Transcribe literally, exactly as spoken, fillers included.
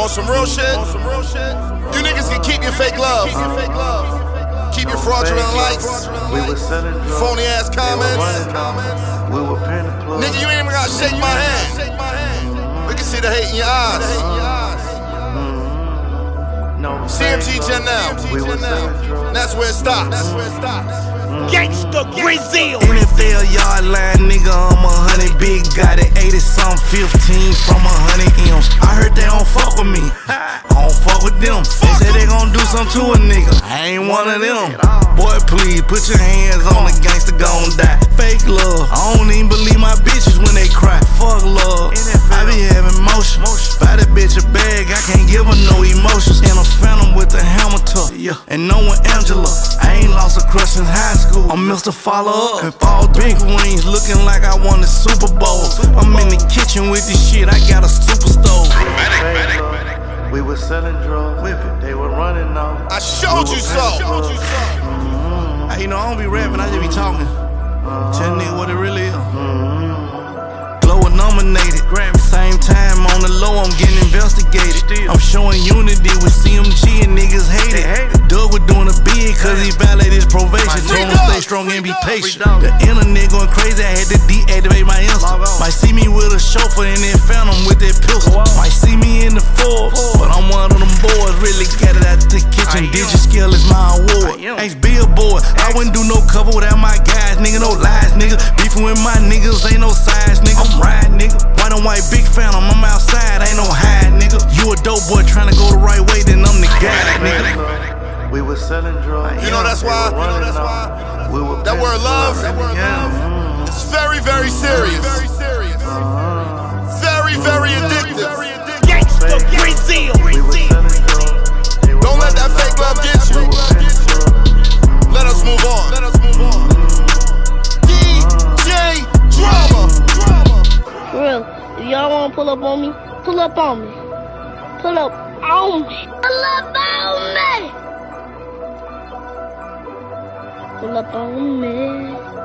On some real shit. On some real shit. You niggas can keep your fake love. Keep your fake love. Keep your fraudulent likes. We were selling drugs. Phony ass comments. We were paying the plug. Nigga, you ain't even gotta shake my hand. We can see the hate in your eyes. C M G Janelle. That's where it stops. Gangsta Brazil. N F L yard line, nigga, I'm a hundred big, got it eighty some fifteen from a hundred M's. I heard they don't fuck with me, I don't fuck with them. They say they gon' do something to a nigga, I ain't one of them. Boy, please put your hands on the gangster gon' die. Fake love, I don't even believe my bitches when they cry. Fuck love, I be having motion. Buy that bitch a bag, I can't give her no emotions. And a phantom with a hammer tuck, yeah. And knowing Angela, I ain't lost a crush since high school. I'm Mister Follow Up, and fall big wings, looking like I won the Super Bowl. I'm in the kitchen with this shit, I got a super stove. We were selling drugs, whip it, they were running off. I showed you so. Mm-hmm. Hey, you know, I don't be rapping, I just be talking. Tell nigga what it really is. Glower nominated, Grammy, same time on the low, I'm getting investigated. I'm showing unity with C M G and niggas hate it. Doug was doing a bid cause he violated his probation. Told him stay strong and be patient. The internet going crazy, I had to deactivate my Insta. Might see me with a chauffeur and then Phantom with that pistol. Might see me in the Forbes, but I'm one of them boys. Really got it out the kitchen. Digicale is my award. Ace Billboard, I wouldn't do no cover without my guys. Nigga, no lies, nigga. Beefing with my niggas, ain't no size, nigga. I'm riding, nigga. White on white, big Phantom, I'm outside, ain't no hide, nigga. You a dope boy trying to go the right way, then I'm the guy, nigga. We were selling drugs. You know that's why. You know that's why. We were that word love. That word love. It's very, very serious. Very serious. Very, very addictive. Gangsta Brazil. Don't let that fake love get you. Let us move on. Let us move on. D J Drama. For real, if y'all wanna pull up on me, pull up on me. Pull up on me. Pull up on me. Pull up on me.